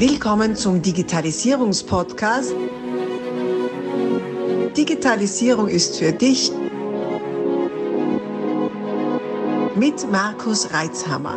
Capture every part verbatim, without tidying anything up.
Willkommen zum Digitalisierungspodcast. Digitalisierung ist für dich mit Markus Reitzhammer.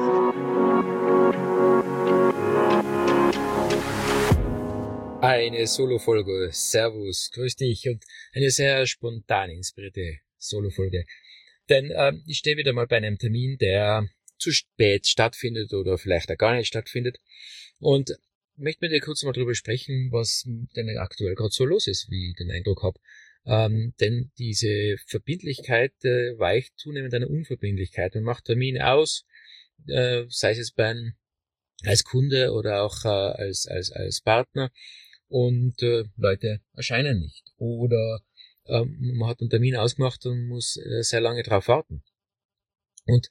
Eine Solo-Folge. Servus, grüß dich und eine sehr spontan inspirierte Solo-Folge. Denn ähm, ich stehe wieder mal bei einem Termin, der zu spät stattfindet oder vielleicht auch gar nicht stattfindet. Und möchte mit dir kurz mal drüber sprechen, was denn aktuell gerade so los ist, wie ich den Eindruck habe. Ähm, denn diese Verbindlichkeit äh, weicht zunehmend einer Unverbindlichkeit. Man macht Termine aus, äh, sei es jetzt beim, als Kunde oder auch äh, als, als, als Partner, und äh, Leute erscheinen nicht. Oder ähm, man hat einen Termin ausgemacht und muss äh, sehr lange drauf warten. Und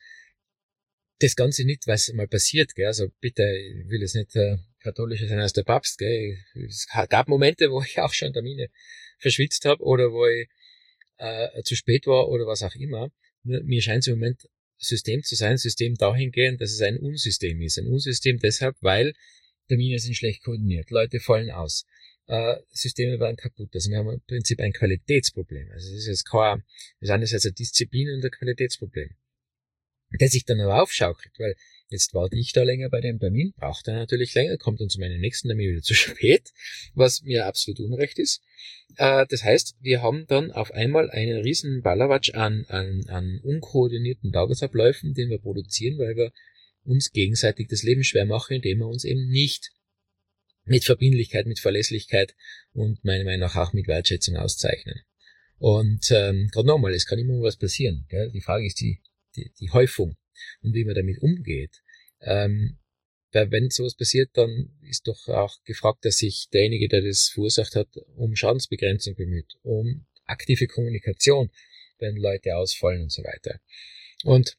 das Ganze nicht, weil es mal passiert, gell? Also bitte, ich will jetzt nicht äh, katholischer sein als der Papst, gell? Es gab Momente, wo ich auch schon Termine verschwitzt habe oder wo ich äh, zu spät war oder was auch immer. Nur, mir scheint es im Moment System zu sein, System dahingehend, dass es ein Unsystem ist. Ein Unsystem deshalb, weil Termine sind schlecht koordiniert, Leute fallen aus, äh, Systeme werden kaputt. Also wir haben im Prinzip ein Qualitätsproblem. Also es ist jetzt kein, wir sind jetzt ein Disziplin und ein Qualitätsproblem, der sich dann aber aufschaukelt, weil jetzt warte ich da länger bei dem Termin, braucht er natürlich länger, kommt dann zu meinem nächsten Termin wieder zu spät, was mir absolut unrecht ist. Äh, das heißt, wir haben dann auf einmal einen riesen Ballerwatsch an, an, an unkoordinierten Tagesabläufen, den wir produzieren, weil wir uns gegenseitig das Leben schwer machen, indem wir uns eben nicht mit Verbindlichkeit, mit Verlässlichkeit und meiner Meinung nach auch mit Wertschätzung auszeichnen. Und ähm, gerade nochmal, es kann immer was passieren. Gell? Die Frage ist die, die, die Häufung und wie man damit umgeht. Ähm, weil wenn sowas passiert, dann ist doch auch gefragt, dass sich derjenige, der das verursacht hat, um Schadensbegrenzung bemüht, um aktive Kommunikation, wenn Leute ausfallen und so weiter. Und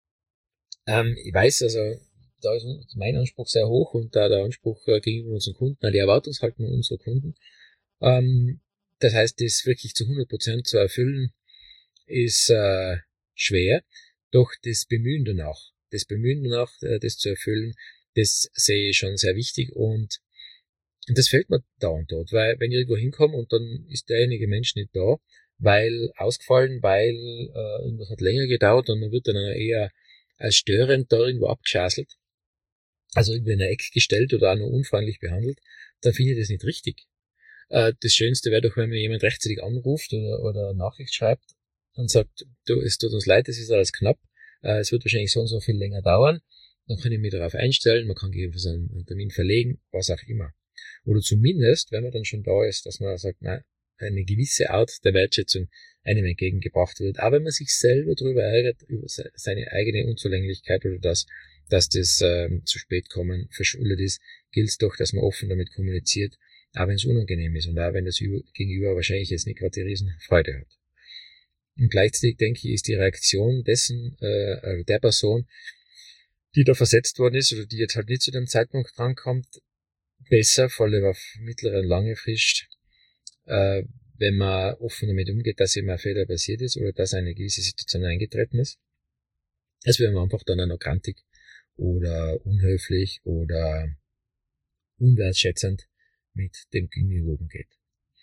Ähm, ich weiß, also da ist mein Anspruch sehr hoch und da der Anspruch äh, gegenüber unseren Kunden, die Erwartungshaltung unserer Kunden. Ähm, das heißt, das wirklich zu hundert Prozent zu erfüllen, ist äh, schwer, doch das Bemühen danach, das Bemühen danach, äh, das zu erfüllen, das sehe ich schon sehr wichtig und das fällt mir da und dort, weil wenn ich irgendwo hinkomme und dann ist derjenige Mensch nicht da, weil ausgefallen, weil äh, irgendwas hat länger gedauert und man wird dann eher als störend da irgendwo abgeschasselt, also irgendwie in ein Eck gestellt oder auch nur unfreundlich behandelt, dann finde ich das nicht richtig. Äh, das Schönste wäre doch, wenn mir jemand rechtzeitig anruft oder, oder eine Nachricht schreibt und sagt, du, es tut uns leid, es ist alles knapp, äh, es wird wahrscheinlich so und so viel länger dauern, dann kann ich mich darauf einstellen, man kann gegebenenfalls einen, einen Termin verlegen, was auch immer. Oder zumindest, wenn man dann schon da ist, dass man sagt, na, eine gewisse Art der Wertschätzung einem entgegengebracht wird. Aber wenn man sich selber darüber ärgert, über seine eigene Unzulänglichkeit oder das, dass das ähm, zu spät kommen verschuldet ist, gilt es doch, dass man offen damit kommuniziert, auch wenn es unangenehm ist und auch wenn das Gegenüber wahrscheinlich jetzt nicht gerade die Riesenfreude hat. Und gleichzeitig, denke ich, ist die Reaktion dessen, äh, der Person, die da versetzt worden ist oder die jetzt halt nicht zu dem Zeitpunkt drankommt, besser, vor allem auf mittlere und lange Frist, äh, wenn man offen damit umgeht, dass eben ein Fehler passiert ist oder dass eine gewisse Situation eingetreten ist, als wenn man einfach dann auch noch grantig oder unhöflich oder unwertschätzend mit dem Gegenüber umgeht.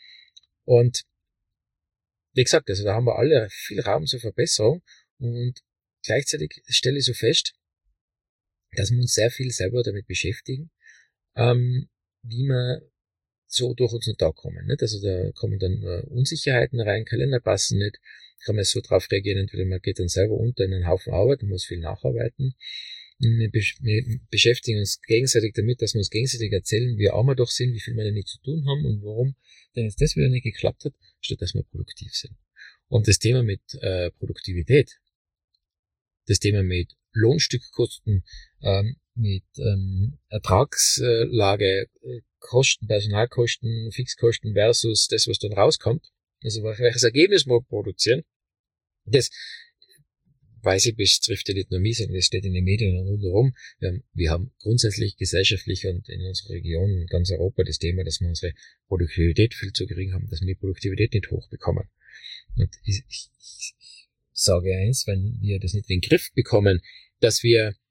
Und wie gesagt, also da haben wir alle viel Raum zur Verbesserung und gleichzeitig stelle ich so fest, dass wir uns sehr viel selber damit beschäftigen, ähm, wie man so durch unseren Tag kommen. Nicht? Also da kommen dann uh, Unsicherheiten rein, Kalender passen nicht, kann man so drauf reagieren, entweder man geht dann selber unter in einen Haufen Arbeit und muss viel nacharbeiten. Wir, besch- wir beschäftigen uns gegenseitig damit, dass wir uns gegenseitig erzählen, wie arm wir doch sind, wie viel wir denn nicht zu tun haben und warum denn jetzt das wieder nicht geklappt hat, statt dass wir produktiv sind. Und das Thema mit äh, Produktivität, das Thema mit Lohnstückkosten, ähm, mit ähm, Ertragslage, äh, Kosten, Personalkosten, Fixkosten versus das, was dann rauskommt, also welches Ergebnis wir produzieren, das weiß ich, das trifft ja nicht nur mich, sondern das steht in den Medien und rundherum. Wir haben, wir haben grundsätzlich gesellschaftlich und in unserer Region, in ganz Europa, das Thema, dass wir unsere Produktivität viel zu gering haben, dass wir die Produktivität nicht hochbekommen. Und ich, ich, ich sage eins, wenn wir das nicht in den Griff bekommen, dass wir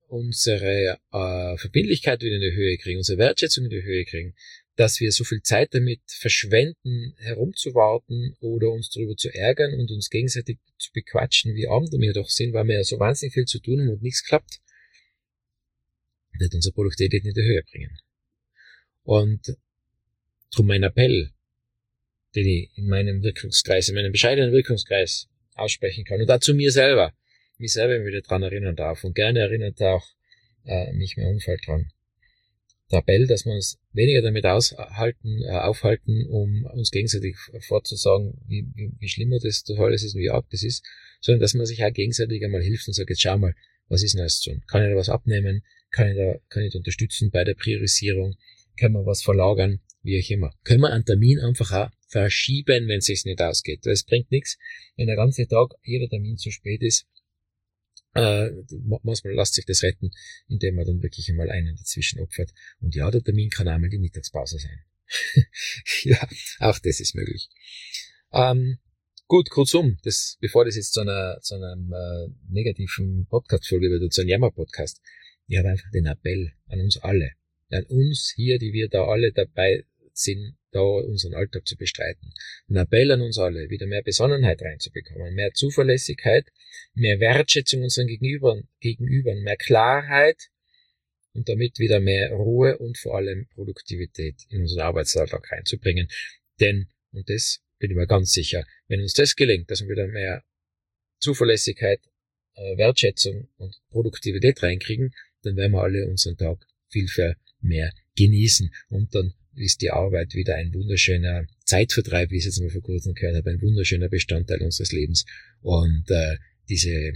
unsere äh, Verbindlichkeit wieder in die Höhe kriegen, unsere Wertschätzung in die Höhe kriegen, dass wir so viel Zeit damit verschwenden, herumzuwarten oder uns darüber zu ärgern und uns gegenseitig zu bequatschen, wie arm wir doch sind, weil wir ja so wahnsinnig viel zu tun haben und nichts klappt, wird unsere Produktivität in die Höhe bringen. Und darum mein Appell, den ich in meinem Wirkungskreis, in meinem bescheidenen Wirkungskreis aussprechen kann und dazu mir selber, mich selber wieder dran erinnern darf und gerne erinnert auch äh, mich mein Umfeld dran. Der Appell, dass wir uns weniger damit aushalten, äh, aufhalten, um uns gegenseitig vorzusagen, wie, wie, wie schlimmer das alles ist und wie arg das ist, sondern dass man sich auch gegenseitig einmal hilft und sagt, jetzt schau mal, was ist denn alles zu tun? Kann ich da was abnehmen? Kann ich da, kann ich da unterstützen bei der Priorisierung? Können wir was verlagern? Wie auch immer. Können wir einen Termin einfach auch verschieben, wenn es sich nicht ausgeht. Es bringt nichts, wenn der ganze Tag jeder Termin zu spät ist. Äh, manchmal lässt sich das retten, indem man dann wirklich einmal einen dazwischen opfert. Und ja, der Termin kann einmal die Mittagspause sein. Ja, auch das ist möglich. Ähm, gut, kurzum, das, bevor das jetzt zu einer, zu einem äh, negativen Podcast-Folge wird, oder zu einem Jammer-Podcast, ich habe einfach den Appell an uns alle, an uns hier, die wir da alle dabei sind, da unseren Alltag zu bestreiten. Ein Appell an uns alle, wieder mehr Besonnenheit reinzubekommen, mehr Zuverlässigkeit, mehr Wertschätzung unseren Gegenübern, Gegenübern, mehr Klarheit und damit wieder mehr Ruhe und vor allem Produktivität in unseren Arbeitsalltag reinzubringen. Denn, und das bin ich mir ganz sicher, wenn uns das gelingt, dass wir wieder mehr Zuverlässigkeit, Wertschätzung und Produktivität reinkriegen, dann werden wir alle unseren Tag viel, viel mehr genießen und dann ist die Arbeit wieder ein wunderschöner Zeitvertreib, wie ich es jetzt mal vor kurzem gehört habe, ein wunderschöner Bestandteil unseres Lebens. Und äh, diese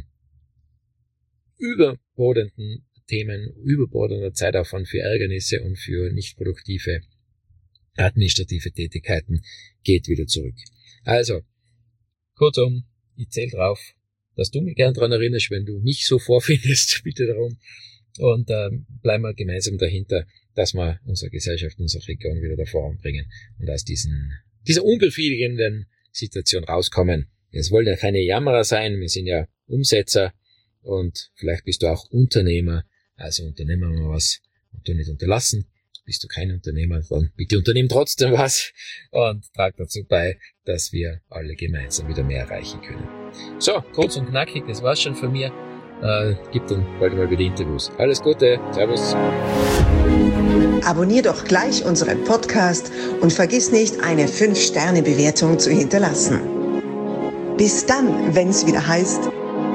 überbordenden Themen, überbordender Zeitaufwand für Ärgernisse und für nicht produktive administrative Tätigkeiten geht wieder zurück. Also, kurzum, ich zähle drauf, dass du mich gern daran erinnerst, wenn du mich so vorfindest, bitte darum. Und ähm, bleiben wir gemeinsam dahinter, dass wir unsere Gesellschaft, unsere Region wieder da voranbringen und aus diesen, dieser unbefriedigenden Situation rauskommen. Es wollen ja keine Jammerer sein, wir sind ja Umsetzer und vielleicht bist du auch Unternehmer, also unternehmen wir was und du nicht unterlassen. Bist du kein Unternehmer, dann bitte unternehmen trotzdem was und trag dazu bei, dass wir alle gemeinsam wieder mehr erreichen können. So, kurz und knackig, das war's schon von mir. Äh, gibt dann bald mal wieder Interviews. Alles Gute, Servus. Abonnier doch gleich unseren Podcast und vergiss nicht, eine fünf Sterne Bewertung zu hinterlassen. Bis dann, wenn's wieder heißt,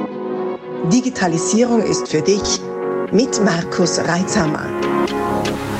Digitalisierung ist für dich mit Markus Reitzhammer.